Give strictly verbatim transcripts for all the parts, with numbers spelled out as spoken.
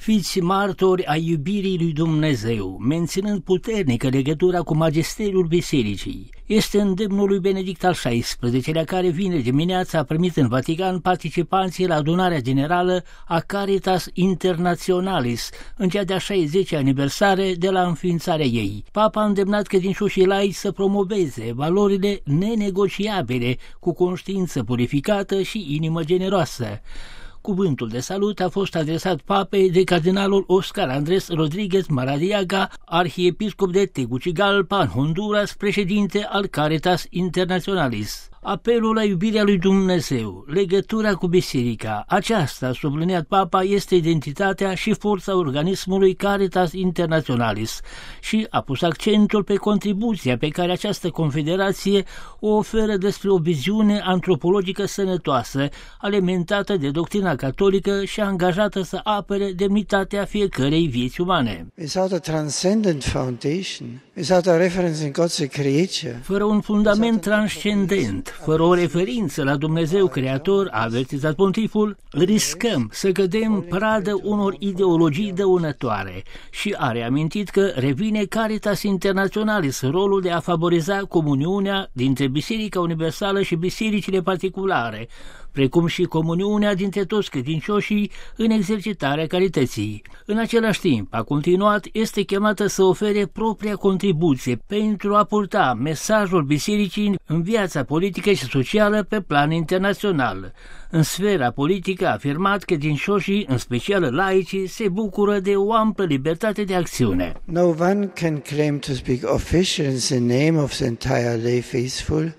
Fiți martori ai iubirii lui Dumnezeu, menținând puternică legătura cu magisteriul bisericii. Este îndemnul lui Benedict al șaisprezecelea, care vineri dimineața a primit în Vatican participanții la adunarea generală a Caritas Internationalis, în cea de-a șaizecea aniversare de la înființarea ei. Papa a îndemnat credincioșii laici să promoveze valorile nenegociabile cu conștiință purificată și inimă generoasă. Cuvântul de salut a fost adresat papei de cardinalul Oscar Andrés Rodríguez Maradiaga, arhiepiscop de Tegucigalpa, în Honduras, președinte al Caritas Internationalis. Apelul la iubirea lui Dumnezeu, legătura cu biserica, aceasta, a subliniat papa, este identitatea și forța organismului Caritas Internationalis și a pus accentul pe contribuția pe care această confederație o oferă despre o viziune antropologică sănătoasă, alimentată de doctrina catolică și angajată să apere demnitatea fiecărei vieți umane. Without a transcendent foundation, without a reference in God's creature, fără un fundament transcendent, fără o referință la Dumnezeu Creator, a avertizat pontiful, riscăm să cădem pradă unor ideologii dăunătoare și a reamintit că revine Caritas Internationalis rolul de a favoriza comuniunea dintre Biserica Universală și bisericile particulare, precum și comuniunea dintre toți credincioșii în exercitarea carității. În același timp, a continuat, este chemată să ofere propria contribuție pentru a purta mesajul bisericii în viața politică și socială pe plan internațional. În sfera politică a afirmat că credincioșii, în special laicii, se bucură de o amplă libertate de acțiune. No one can claim to speak officially in the name of the entire lay faithful.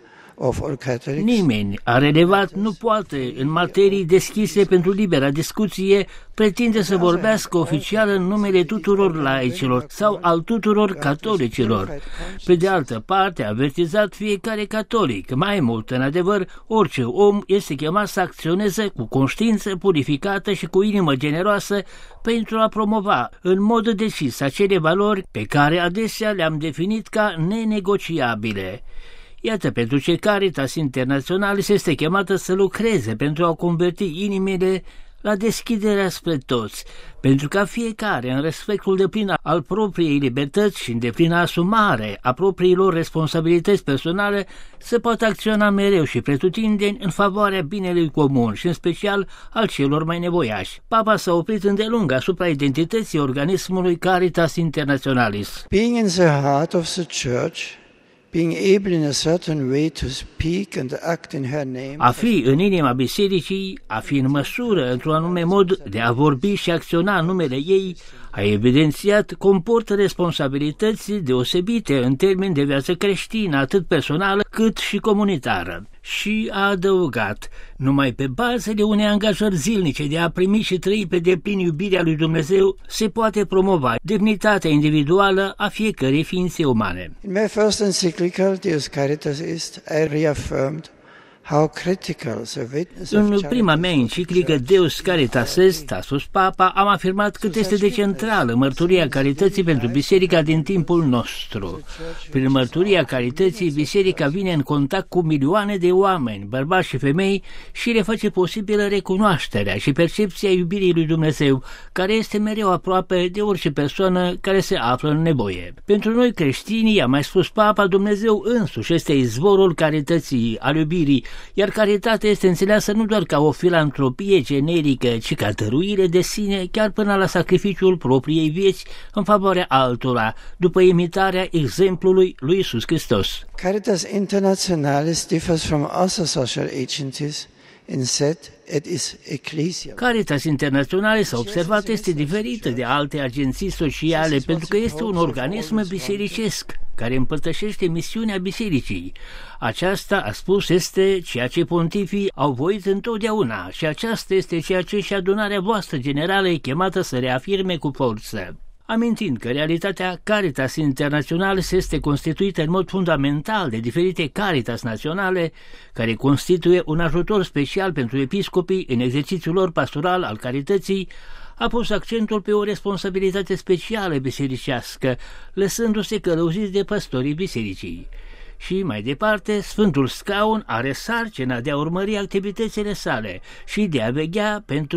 Nimeni a relevat nu poate, în materii deschise pentru libera discuție, pretinde să vorbească oficial în numele tuturor laicilor sau al tuturor catolicilor. Pe de altă parte, a avertizat fiecare catolic. Mai mult, în adevăr, orice om este chemat să acționeze cu conștiință purificată și cu inimă generoasă pentru a promova în mod decis acele valori pe care adesea le-am definit ca nenegociabile. Iată pentru ce Caritas Internationalis este chemată să lucreze pentru a converti inimile la deschiderea spre toți, pentru ca fiecare, în respectul deplin al propriei libertăți și în deplină asumare a propriilor responsabilități personale, să poată acționa mereu și pretutindeni în favoarea binelui comun și în special al celor mai nevoiași. Papa s-a oprit îndelung asupra identității organismului Caritas Internationalis. Being in the heart of the church, being able in a certain way to speak and act in her name. A fi în inima bisericii, a fi în măsură, într-un anume mod, de a vorbi și acționa în numele ei, a evidențiat, comportă responsabilități deosebite în termeni de viață creștină, atât personală cât și comunitară. Și a adăugat, numai pe bazele unei angajări zilnice de a primi și trăi pe deplin iubirea lui Dumnezeu se poate promova demnitatea individuală a fiecărei ființe umane. In my first encyclical, Deus Caritas Est, I reaffirmed how critical the witness of În prima mea enciclică Deus Caritas Est, a spus Papa, am afirmat cât este de centrală mărturia carității pentru biserica din timpul nostru. Prin mărturia carității, biserica vine în contact cu milioane de oameni, bărbați și femei, și le face posibilă recunoașterea și percepția iubirii lui Dumnezeu, care este mereu aproape de orice persoană care se află în nevoie. Pentru noi creștinii, a mai spus Papa, Dumnezeu însuși este izvorul carității, al iubirii, iar caritatea este înțeleasă nu doar ca o filantropie generică, ci ca dăruire de sine, chiar până la sacrificiul propriei vieți în favoarea altora, după imitarea exemplului lui Iisus Hristos. Caritas Internationalis differs from other social agencies in that it is ecclesial. Caritas Internationalis, s-a observat, este diferită de alte agenții sociale pentru că este un organism bisericesc care împărtășește misiunea bisericii. Aceasta, a spus, este ceea ce pontifii au voit întotdeauna și aceasta este ceea ce și adunarea voastră generală e chemată să reafirme cu forță. Amintind că realitatea Caritas Internationalis este constituită în mod fundamental de diferite Caritas naționale, care constituie un ajutor special pentru episcopii în exercițiul lor pastoral al carității, a pus accentul pe o responsabilitate specială bisericească, lăsându-se călăuziți de păstorii bisericii. Și mai departe, Sfântul Scaun are sarcina de a urmări activitățile sale și de a veghea pentru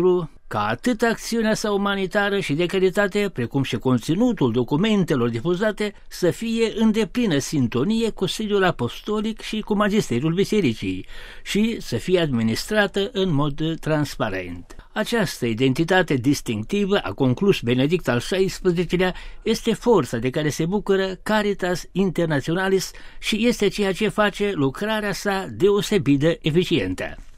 ca atât acțiunea sa umanitară și de calitate, precum și conținutul documentelor difuzate, să fie în deplină sintonie cu sediul apostolic și cu magisteriul bisericii și să fie administrată în mod transparent. Această identitate distinctivă, a conclus Benedict al șaisprezecelea, este forța de care se bucură Caritas Internationalis și este ceea ce face lucrarea sa deosebit de eficientă.